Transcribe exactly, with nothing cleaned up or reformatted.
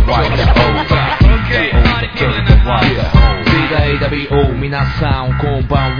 ワイドオーバー ビーダイダビオ皆さんこんばん